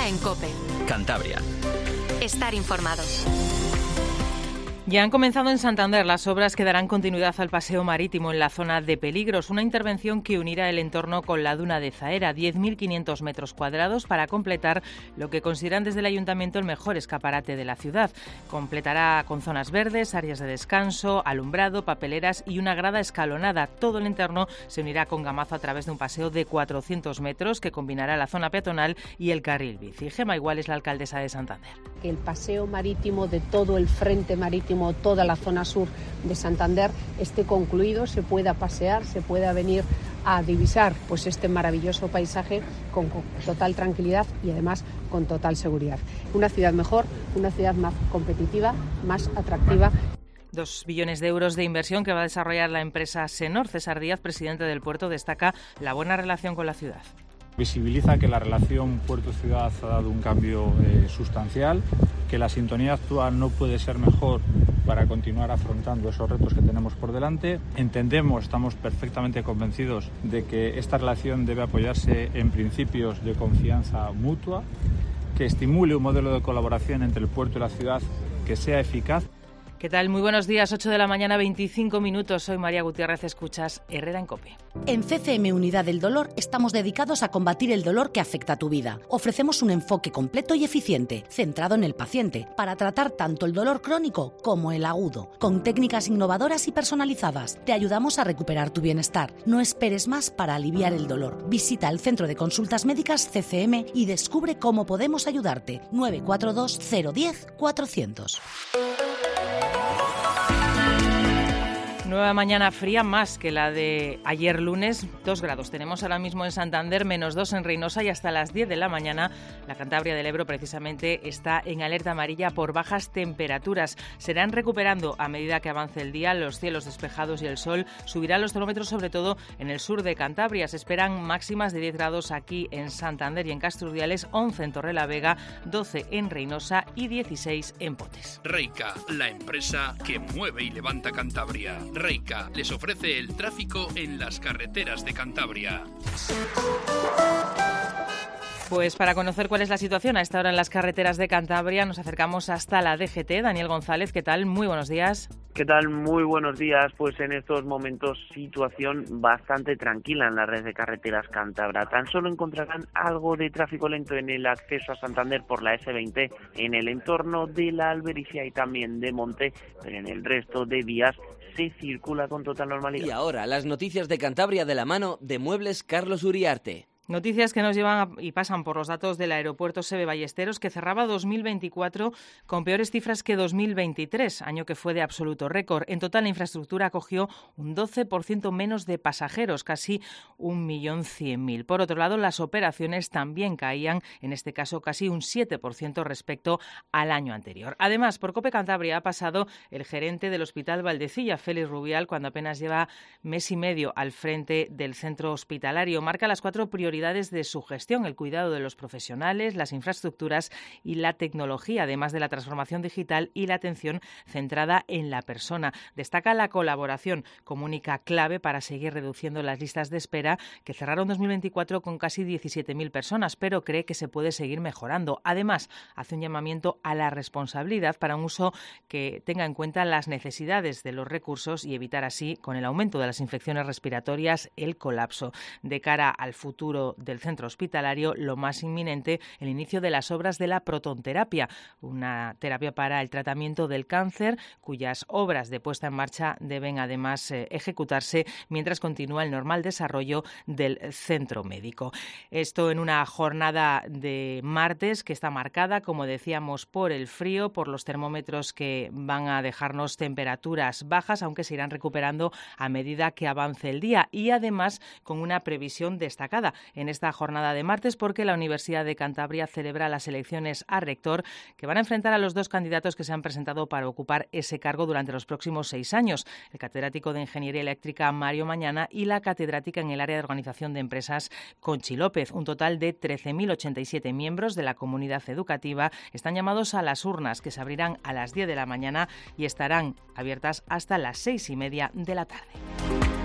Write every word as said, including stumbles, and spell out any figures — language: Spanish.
en COPE. Cantabria. Estar informado. Ya han comenzado en Santander las obras que darán continuidad al paseo marítimo en la zona de peligros, una intervención que unirá el entorno con la duna de Zaera, diez mil quinientos metros cuadrados, para completar lo que consideran desde el Ayuntamiento el mejor escaparate de la ciudad. Completará con zonas verdes, áreas de descanso, alumbrado, papeleras y una grada escalonada. Todo el entorno se unirá con Gamazo a través de un paseo de cuatrocientos metros que combinará la zona peatonal y el carril bici. Gema Igual es la alcaldesa de Santander. El paseo marítimo de todo el frente marítimo, toda la zona sur de Santander, esté concluido, se pueda pasear, se pueda venir a divisar pues este maravilloso paisaje con, con total tranquilidad y además con total seguridad. Una ciudad mejor, una ciudad más competitiva, más atractiva. Dos billones de euros de inversión que va a desarrollar la empresa Senor. César Díaz, presidente del puerto, destaca la buena relación con la ciudad. Visibiliza que la relación puerto-ciudad ha dado un cambio eh, sustancial, que la sintonía actual no puede ser mejor para continuar afrontando esos retos que tenemos por delante. Entendemos, estamos perfectamente convencidos de que esta relación debe apoyarse en principios de confianza mutua, que estimule un modelo de colaboración entre el puerto y la ciudad que sea eficaz. ¿Qué tal? Muy buenos días, ocho de la mañana, veinticinco minutos. Soy María Gutiérrez, escuchas Herrera en COPE. En C C M Unidad del Dolor estamos dedicados a combatir el dolor que afecta a tu vida. Ofrecemos un enfoque completo y eficiente, centrado en el paciente, para tratar tanto el dolor crónico como el agudo. Con técnicas innovadoras y personalizadas, te ayudamos a recuperar tu bienestar. No esperes más para aliviar el dolor. Visita el Centro de Consultas Médicas C C M y descubre cómo podemos ayudarte. nueve cuatro dos cero uno cero cuatrocientos. Nueva mañana fría, más que la de ayer lunes, dos grados. Tenemos ahora mismo en Santander, menos dos en Reynosa, y hasta las diez de la mañana la Cantabria del Ebro precisamente está en alerta amarilla por bajas temperaturas. Se irán recuperando a medida que avance el día, los cielos despejados y el sol. Subirán los termómetros, sobre todo en el sur de Cantabria. Se esperan máximas de diez grados aquí en Santander y en Castrurdiales, once en Torrelavega, doce en Reynosa y dieciséis en Potes. Reica, la empresa que mueve y levanta Cantabria. Reica les ofrece el tráfico en las carreteras de Cantabria. Pues para conocer cuál es la situación a esta hora en las carreteras de Cantabria, nos acercamos hasta la D G T. Daniel González, ¿qué tal? Muy buenos días. ¿Qué tal? Muy buenos días. Pues en estos momentos situación bastante tranquila en la red de carreteras cántabra. Tan solo encontrarán algo de tráfico lento en el acceso a Santander por la ese veinte, en el entorno de la Albericia y también de Monte, pero en el resto de vías se circula con total normalidad. Y ahora, las noticias de Cantabria de la mano de Muebles Carlos Uriarte. Noticias que nos llevan a, y pasan por los datos del aeropuerto Seve Ballesteros, que cerraba dos mil veinticuatro con peores cifras que dos mil veintitrés, año que fue de absoluto récord. En total, la infraestructura acogió un doce por ciento menos de pasajeros, casi un millón cien mil. Por otro lado, las operaciones también caían, en este caso casi un siete por ciento respecto al año anterior. Además, por COPE Cantabria ha pasado el gerente del Hospital Valdecilla, Félix Rubial, cuando apenas lleva mes y medio al frente del centro hospitalario. Marca las cuatro prioridades de su gestión: el cuidado de los profesionales, las infraestructuras y la tecnología, además de la transformación digital y la atención centrada en la persona. Destaca la colaboración como única clave para seguir reduciendo las listas de espera, que cerraron dos mil veinticuatro con casi diecisiete mil personas, pero cree que se puede seguir mejorando. Además, hace un llamamiento a la responsabilidad para un uso que tenga en cuenta las necesidades de los recursos y evitar así, con el aumento de las infecciones respiratorias, el colapso. De cara al futuro del centro hospitalario, lo más inminente, el inicio de las obras de la protonterapia, una terapia para el tratamiento del cáncer, cuyas obras de puesta en marcha deben además eh, ejecutarse mientras continúa el normal desarrollo del centro médico. Esto en una jornada de martes que está marcada, como decíamos, por el frío, por los termómetros que van a dejarnos temperaturas bajas, aunque se irán recuperando a medida que avance el día, y además con una previsión destacada en esta jornada de martes, porque la Universidad de Cantabria celebra las elecciones a rector que van a enfrentar a los dos candidatos que se han presentado para ocupar ese cargo durante los próximos seis años, el catedrático de Ingeniería Eléctrica Mario Mañana y la catedrática en el área de Organización de Empresas Conchi López. Un total de trece mil ochenta y siete miembros de la comunidad educativa están llamados a las urnas, que se abrirán a las diez de la mañana y estarán abiertas hasta las seis y media de la tarde.